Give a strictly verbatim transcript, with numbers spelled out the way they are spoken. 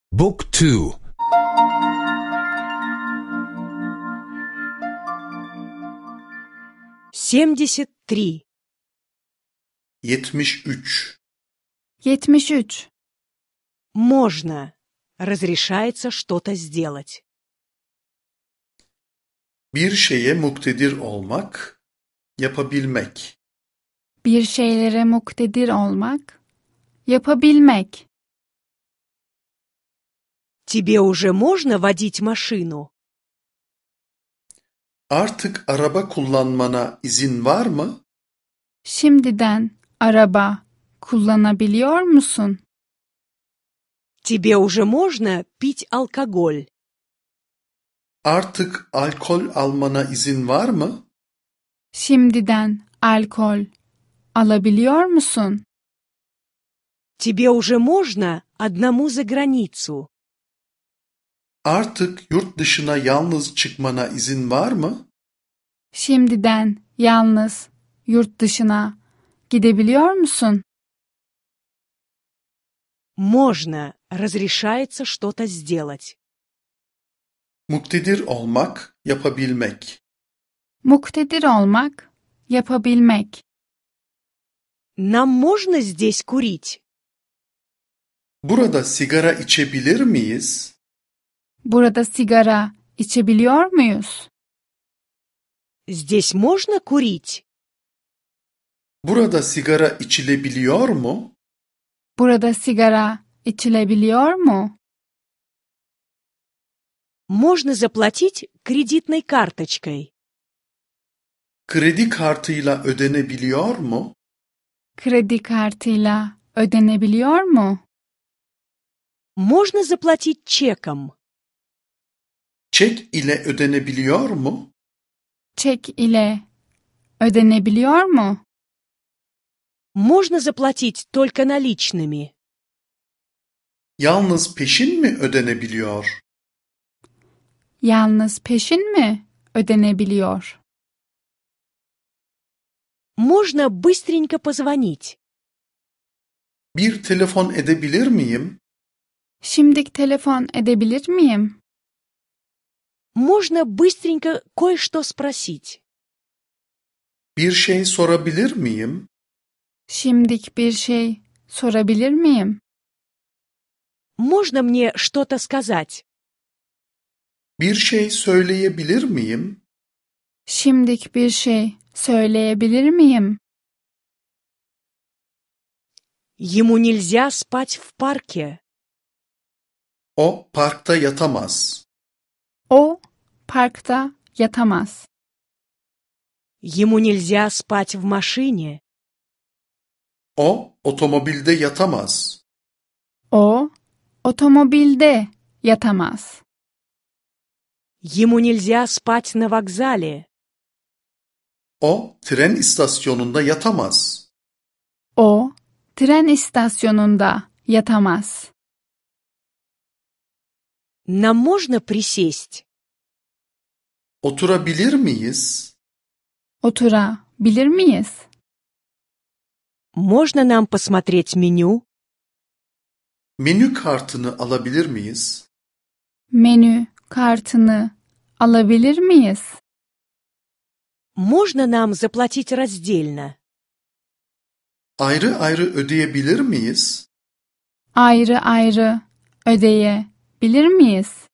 Book two. семьдесят три. yetmiş üç. yetmiş üç. Можно. Разрешается что-то сделать. Bir şeye muktedir olmak, yapabilmek. Bir şeylere muktedir olmak, yapabilmek. Тебе уже можно водить машину? Artık araba kullanmana izin var mı? Şimdiden araba kullanabiliyor musun? Тебе уже можно пить алкоголь? Artık alkol almana izin var mı? Şimdiden alkol alabiliyor musun? Тебе уже можно одному за границу? Artık yurt dışına yalnız çıkmana izin var mı? Şimdiden yalnız yurt dışına gidebiliyor musun? Можно. Разрешается что-то сделать. Muktedir olmak, yapabilmek. Muktedir olmak, yapabilmek. Нам можно здесь курить? Burada sigara içebilir miyiz? Burada sigara içebiliyor muyuz? Здесь можно курить? Burada sigara içilebiliyor mu? Burada sigara içilebiliyor mu? Можно заплатить кредитной карточкой? Kredi kartıyla ödenebiliyor mu? Kredi kartıyla ödenebiliyor mu? Можно заплатить чеком? Çek ile ödenebiliyor mu? Çek ile ödenebiliyor mu? Можно заплатить только наличными? Yalnız peşin mi ödenebiliyor? Yalnız peşin mi ödenebiliyor? Можно быстренько позвонить? Bir telefon edebilir miyim? Şimdilik telefon edebilir miyim? Можно быстренько кое-что спросить? Bir şey sorabilir miyim? Şimdilik bir şey sorabilir miyim? Можно мне что-то сказать? Bir şey söyleyebilir miyim? Şimdilik bir şey söyleyebilir miyim? Ему нельзя спать в парке. O parkta yatamaz. O parkta yatamaz. Ему нельзя спать в машине. O otomobilde yatamaz. O otomobilde yatamaz. Ему нельзя спать на вокзале. O tren istasyonunda yatamaz. O tren istasyonunda yatamaz. Нам можно присесть? Oturabilir miyiz? Oturabilir miyiz? Можно нам посмотреть меню? Menü kartını alabilir miyiz? Menü kartını alabilir miyiz? Можно нам заплатить раздельно? Ayrı ayrı ödeyebilir miyiz? Ayrı ayrı ödeyebilir miyiz?